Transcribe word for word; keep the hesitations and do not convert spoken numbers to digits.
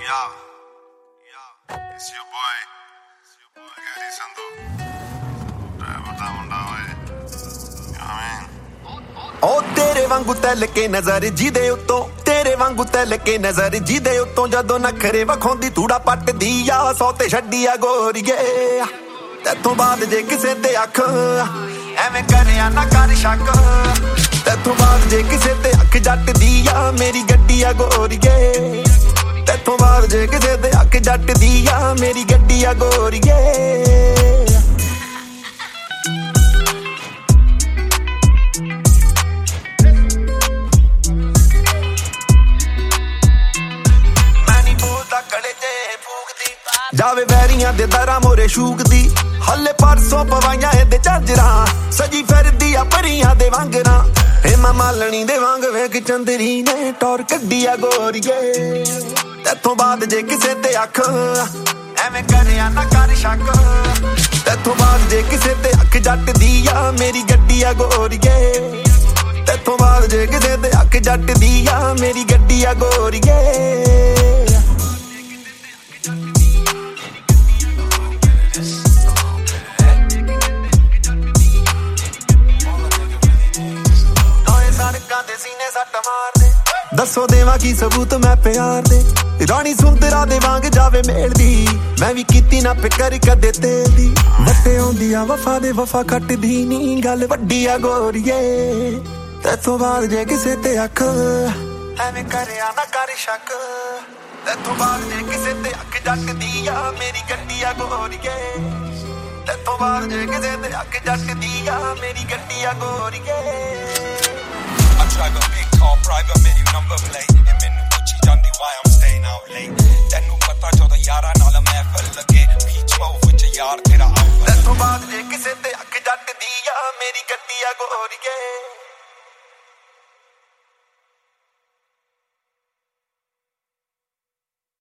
Yeah, yeah, it's your boy, it's your boy Gary Sandhu. Driver da munda hoye. Amen. ਉਹ ਤੇਰੇ ਵਾਂਗੂ ਤੈਲ ਕੇ ਨਜ਼ਰ ਜਿਹਦੇ ਉੱਤੋਂ ਤੇਰੇ ਵਾਂਗੂ ਤੈਲ ਕੇ ਨਜ਼ਰ ਜਿਹਦੇ ਉੱਤੋਂ ਜਦੋਂ ਨਖਰੇ ਵਖਾਉਂਦੀ ਥੂੜਾ ਪੱਟਦੀ ਆ ਸੌ ਤੇ ਛੱਡੀ ਆ ਗੋਰੀਏ ਤੇਥੋਂ ਬਾਅਦ ਜੇ ਕਿਸੇ ਤੇ ਅੱਖ ਐਵੇਂ ਕਰਿਆ ਨਾ ਕਰ ਸ਼ੱਕ ਤੇਥੋਂ ਬਾਅਦ ਜੇ ਕਿਸੇ ਤੇ ਅੱਖ ਜੱਟਦੀ ਆ ਮੇਰੀ ਗੱਡੀ ਆ ਗੋਰੀਏ ਤੇਥੋਂ ਬਾਅਦ ਜੇ ਕਿਸੇ ਤੇ ਅੱਖ ਜੱਟਦੀ ਆ ਮੇਰੀ ਗੱਡੀ ਆ ਗੋਰੀਏ ਜਾਵੇ ਵੈਰੀਆਂ ਦੇ ਦਰਾਂ ਮੋਰੇ ਸ਼ੂਕਦੀ ਹੱਲੇ ਪਰਸੋਂ ਪਵਾਈਆਂ ਇਹਦੇ ਝਾਂਜਰਾਂ ਸਜੀ ਫਿਰਦੀ ਆ ਪਰੀਆਂ ਦੇ ਵਾਂਗਰਾਂ ਹੇਮਾ ਮਾਲਣੀ ਦੇ ਵਾਂਗ ਵੇਖ ਚੰਦਰੀ ਨੇ ਟੌਰ ਕੱਢੀ ਆ ਗੋਰੀਏ ਤੇਥੋਂ ਬਾਅਦ ਜੇ ਕਿਸੇ ਤੇ ਅੱਖ ਐਵੇਂ ਕਰਿਆ ਨਾ ਕਰ ਸ਼ੱਕ ਤੇਥੋਂ ਬਾਅਦ ਜੇ ਕਿਸੇ ਤੇ ਅੱਖ ਜੱਟਦੀ ਆ ਮੇਰੀ ਗੱਡੀ ਆ ਗੋਰੀਏ ਤੇਥੋਂ ਬਾਅਦ ਜੇ ਕਿਸੇ ਤੇ ਅੱਖ ਜੱਟਦੀ ਆ ਮੇਰੀ ਗੱਡੀ ਆ ਗੋਰੀਏ ਦੱਸੋ ਦੇਵਾਂ ਕੀ ਸਬੂਤ ਮੈਂ ਪਿਆਰ ਦੇ ਰਾਣੀ ਸੁੰਦਰਾ ਦੇ ਵਾਂਗ ਜਾਵੇ ਮੇਲਦੀ ਮੈਂ ਵੀ ਕੀਤੀ ਨਾ ਫਿਕਰ ਕਦੇ ਤੇਰੀ ਵੱਟੇ ਆਉਂਦੀ ਆ ਵਫਾ ਦੇ ਵਫਾ ਕੱਟਦੀ ਨੀ ਗੱਲ ਵੱਡੀ ਆ ਗੋਰੀਏ ਤੇਥੋਂ ਬਾਅਦ ਜੇ ਕਿਸੇ ਤੇ ਅੱਖ ਐਵੇਂ ਕਰਿਆ ਨਾ ਕਰ ਸ਼ੱਕ ਤੇਥੋਂ ਬਾਅਦ ਜੇ ਕਿਸੇ ਤੇ ਅੱਖ ਜੱਟਦੀ ਆ ਮੇਰੀ ਗੱਡੀ ਆ ਗੋਰੀਏ ਤੇਥੋਂ ਬਾਅਦ ਜੇ ਕਿਸੇ ਤੇ ਅੱਖ ਜੱਟਦੀ ਆ ਮੇਰੀ ਗੱਡੀ ਆ ਗੋਰੀਏ I drive a big car, private mini number plate. And ਮੈਨੂੰ ਪੁੱਛੀ ਜਾਂਦੀ why I'm staying out late. ਤੈਨੂੰ ਪਤਾ ਜਦੋਂ ਯਾਰਾਂ ਨਾਲ ਮਹਿਫਲ ਲੱਗੇ P twelve ਵਿੱਚ ਯਾਰ ਤੇਰਾ ਆਊਗਾ ਤੇਥੋਂ ਬਾਅਦ ਜੇ ਕਿਸੇ ਤੇ ਅੱਖ ਜੱਟਦੀ ਆ ਮੇਰੀ ਗੱਡੀ ਆ ਗੋਰੀਏ